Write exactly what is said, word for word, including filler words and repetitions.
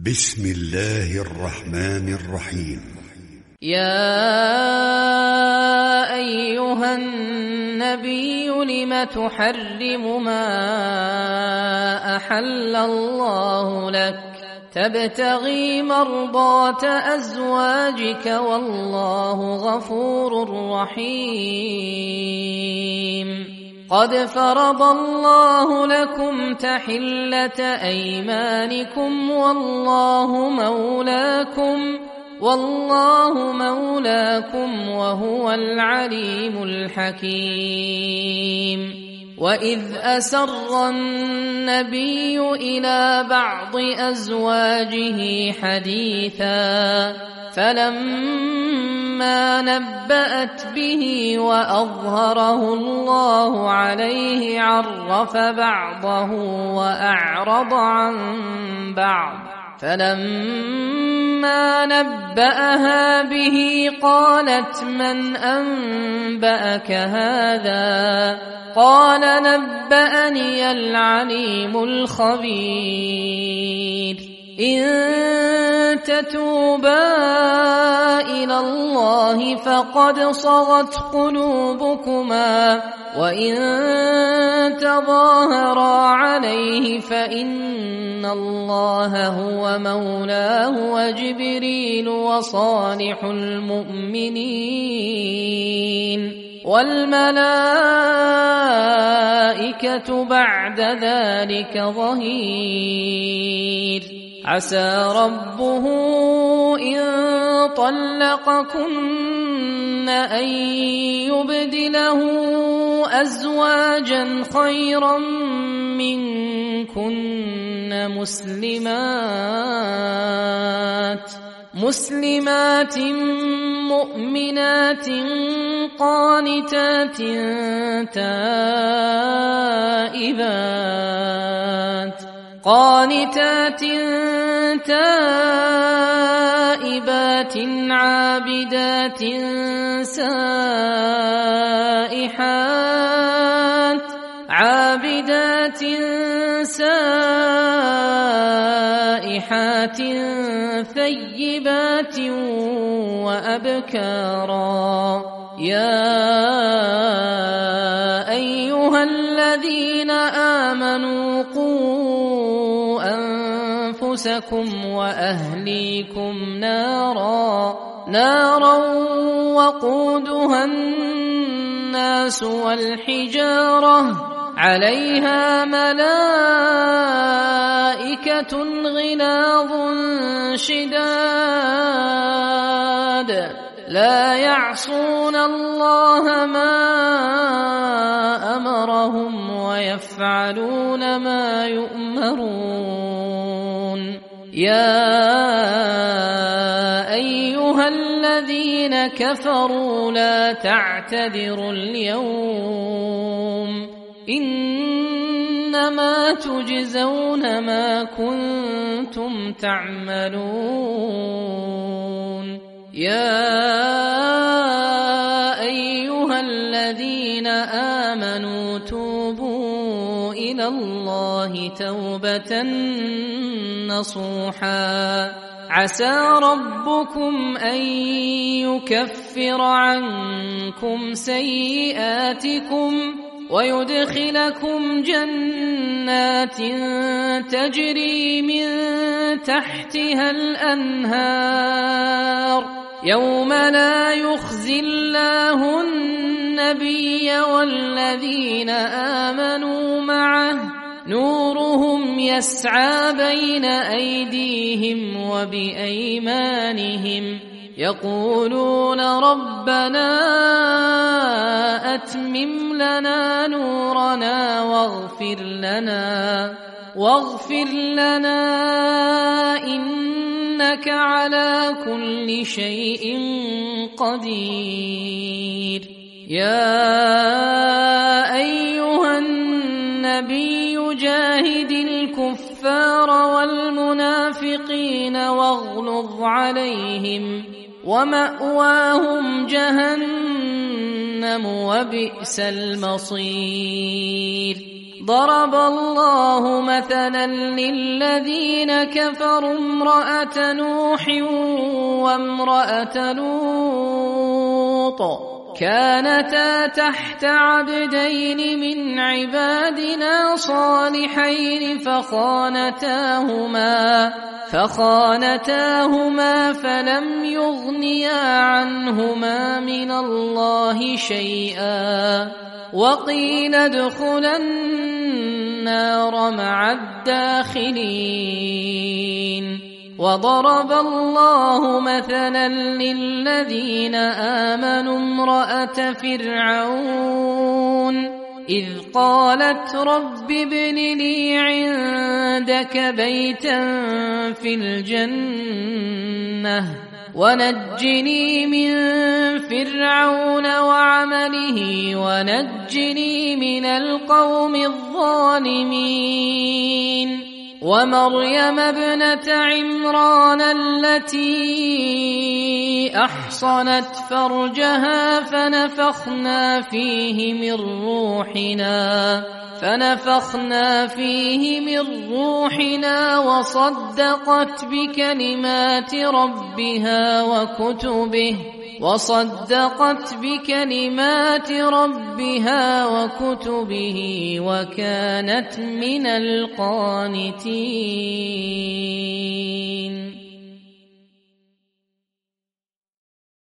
بسم الله الرحمن الرحيم. يا أيها النبي لم تحرم ما أحل الله لك تبتغي مرضات أزواجك والله غفور رحيم. قد فرض الله لكم تحلة أيمانكم والله مولاكم والله مولاكم وهو العليم الحكيم. وإذ أسر النبي إلى بعض أزواجه حديثا فلما نبأت به وأظهره الله عليه عرف بعضه وأعرض عن بعض فلما نبأها به قالت من أنبأك هذا قال نبأني العليم الخبير. إن تتوبا إلى الله فقد صغت قلوبكما وإن تظاهرا عليه فإن الله هو مولاه وجبريل وصالح المؤمنين والملائكة بعد ذلك ظهير. عسى ربه إن طلقكن أن يبدله أزواجا خيرا منكن مسلمات مسلمات مؤمنات قانتات تائبات قانتات تائبات عابدات سائحات عابدات سائحات ثيبات وأبكارا. يا أيها الذين آمنوا قوا أنفسكم وأهليكم نارا نارا وقودها الناس والحجارة عليها ملائكة غلاظ شداد لا يعصون الله ما أمرهم ويفعلون ما يؤمرون. يا أيها الذين كفروا لا تعتذروا اليوم إنما تجزون ما كنتم تعملون. يا أيها الذين آمنوا توبوا إلى الله توبة نصوحا عسى ربكم أن يكفر عنكم سيئاتكم ويدخلكم جنات تجري من تحتها الأنهار يوم لا يخزي الله النبي والذين آمنوا معه نورهم يسعى بين أيديهم وبأيمانهم يقولون ربنا أتمم لنا نورنا واغفر لنا واغفر لنا إنك على كل شيء قدير. يا أيها النبي جاهد الكفار والمنافقين واغلظ عليهم ومأواهم جهنم وبئس المصير. ضرب الله مثلا للذين كفروا امرأة نوح وامرأة لوط كانتا تحت عبدين من عبادنا صالحين فخانتاهما فخانتاهما فلم يغنيا عنهما من الله شيئا وقيل ادخلا النار مع الداخلين. وضرب الله مثلا للذين آمنوا امرأة فرعون إذ قالت رب ابن لي عندك بيتا في الجنة ونجني من فرعون وعمله ونجني من القوم الظالمين. ومريم ابنة عمران التي أحصنت فرجها فنفخنا فيه من روحنا فنفخنا فيه من روحنا وصدقت بكلمات ربها وكتبه وصدقت بكلمات ربها وكتبه وكانت من القانتين.